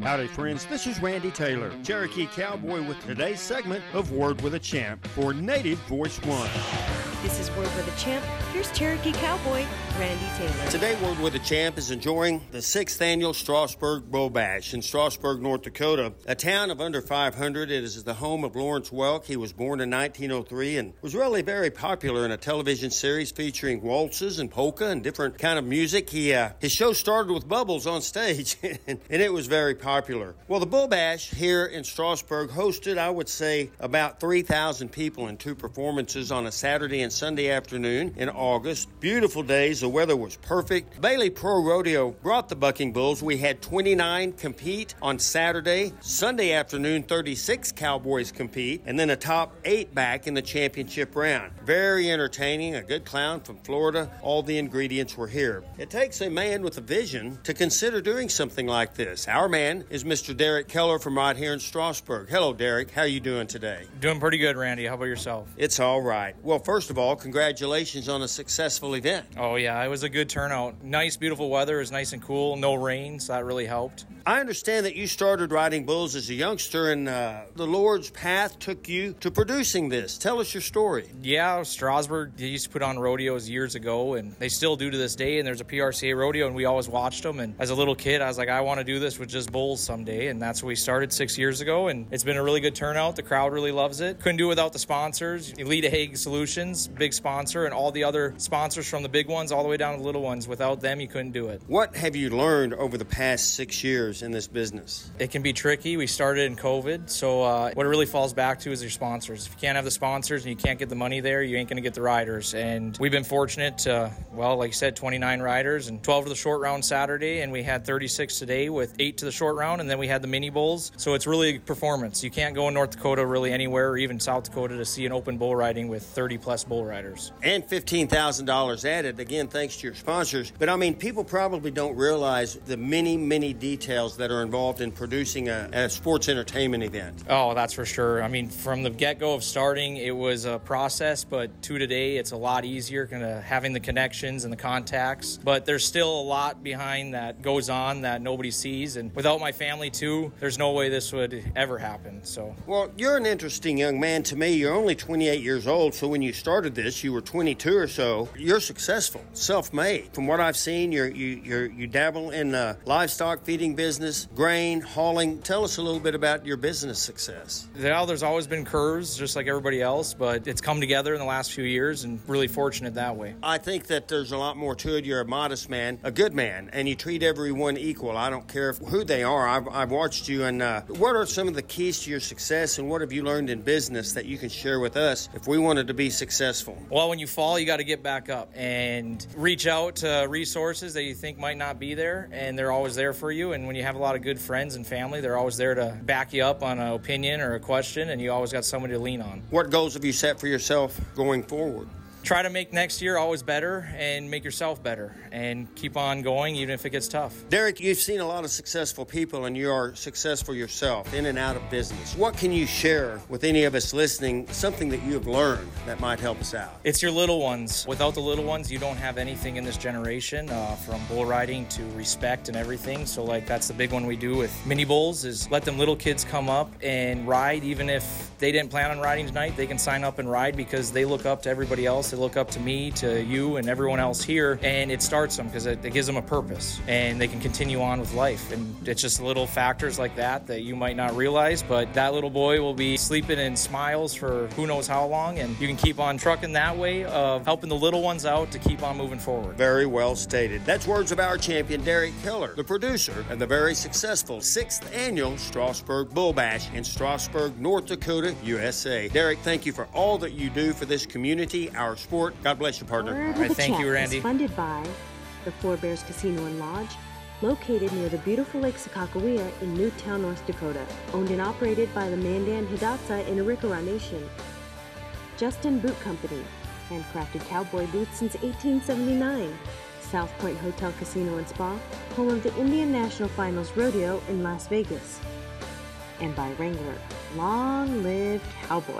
Howdy, friends. This is Randy Taylor, Cherokee Cowboy, with today's segment of Word with a Champ for Native Voice One. This is Word with a Champ. Here's Cherokee Cowboy, Randy Taylor. Today, Word with a Champ is enjoying the 6th annual Strasburg Bull Bash in Strasburg, North Dakota, a town of under 500. It is the home of Lawrence Welk. He was born in 1903 and was really very popular in a television series featuring waltzes and polka and different kind of music. His show started with bubbles on stage, and it was very popular. Well, the Bull Bash here in Strasburg hosted, I would say, about 3,000 people in 2 performances on a Saturday and Sunday afternoon in August. Beautiful days. The weather was perfect. Bailey Pro Rodeo brought the bucking bulls. We had 29 compete on Saturday. Sunday afternoon, 36 cowboys compete, and then a top 8 back in the championship round. Very entertaining. A good clown from Florida. All the ingredients were here. It takes a man with a vision to consider doing something like this. Our man is Mr. Derek Keller from right here in Strasburg. Hello, Derek. How are you doing today? Doing pretty good, Randy. How about yourself? It's all right. Well, first of all, congratulations on a successful event. Oh, yeah. It was a good turnout. Nice, beautiful weather. It was nice and cool. No rain, so that really helped. I understand that you started riding bulls as a youngster, and the Lord's path took you to producing this. Tell us your story. Yeah, Strasburg, they used to put on rodeos years ago, and they still do to this day, and there's a PRCA rodeo, and we always watched them, and as a little kid, I was like, I want to do this with just bulls someday, and that's what we started 6 years ago, and it's been a really good turnout. The crowd really loves it. Couldn't do it without the sponsors. Elite Hague Solutions, big sponsor, and all the other sponsors from the big ones all the way down to the little ones. Without them, you couldn't do it. What have you learned over the past 6 years in this business? It can be tricky. We started in COVID, so what it really falls back to is your sponsors. If you can't have the sponsors and you can't get the money there, you ain't going to get the riders. And we've been fortunate to, like you said, 29 riders and 12 to the short round Saturday, and we had 36 today with 8 to the short round, and then we had the mini bulls. So it's really performance. You can't go in North Dakota really anywhere, or even South Dakota, to see an open bull riding with 30-plus bull riders. And $15,000 added, again, thanks to your sponsors. But, I mean, people probably don't realize the many details that are involved in producing a sports entertainment event. Oh, that's for sure. I mean, from the get-go of starting, it was a process, but to today, it's a lot easier, kind of having the connections and the contacts. But there's still a lot behind that goes on that nobody sees. And without my family, too, there's no way this would ever happen. So, well, you're an interesting young man to me. You're only 28 years old, so when you started this, you were 22 or so. You're successful, self-made. From what I've seen, you dabble in livestock feeding business, grain, hauling. Tell us a little bit about your business success. Well, there's always been curves, just like everybody else, but it's come together in the last few years, and really fortunate that way. I think that there's a lot more to it. You're a modest man, a good man, and you treat everyone equal. I don't care who they are. I've watched you, and what are some of the keys to your success, and what have you learned in business that you can share with us if we wanted to be successful? Well, when you fall, you got to get back up and reach out to resources that you think might not be there, and they're always there for you. And when you have a lot of good friends and family, they're always there to back you up on an opinion or a question, and you always got somebody to lean on. What goals have you set for yourself going forward? Try to make next year always better and make yourself better and keep on going even if it gets tough. Derek, you've seen a lot of successful people and you are successful yourself in and out of business. What can you share with any of us listening, something that you have learned that might help us out? It's your little ones. Without the little ones, you don't have anything in this generation, from bull riding to respect and everything. So that's the big one we do with mini bulls is let them little kids come up and ride. Even if they didn't plan on riding tonight, they can sign up and ride because they look up to everybody else. They look up to me, to you, and everyone else here, and it starts them because it gives them a purpose, and they can continue on with life. And it's just little factors like that you might not realize, but that little boy will be sleeping in smiles for who knows how long, and you can keep on trucking that way of helping the little ones out to keep on moving forward. Very well stated. That's words of our champion, Derek Keller, the producer of the very successful 6th annual Strasburg Bull Bash in Strasburg, North Dakota, USA. Derek, thank you for all that you do for this community, our sport. God bless you, partner. Word with a Thank Champ you, Randy. is funded by the Four Bears Casino and Lodge, located near the beautiful Lake Sakakawea in Newtown, North Dakota. Owned and operated by the Mandan Hidatsa in Arikara Nation. Justin Boot Company, handcrafted cowboy boots since 1879. South Point Hotel Casino and Spa, home of the Indian National Finals Rodeo in Las Vegas. And by Wrangler, long live cowboys.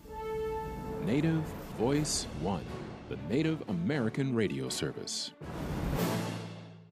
Native Voice One, the Native American radio service.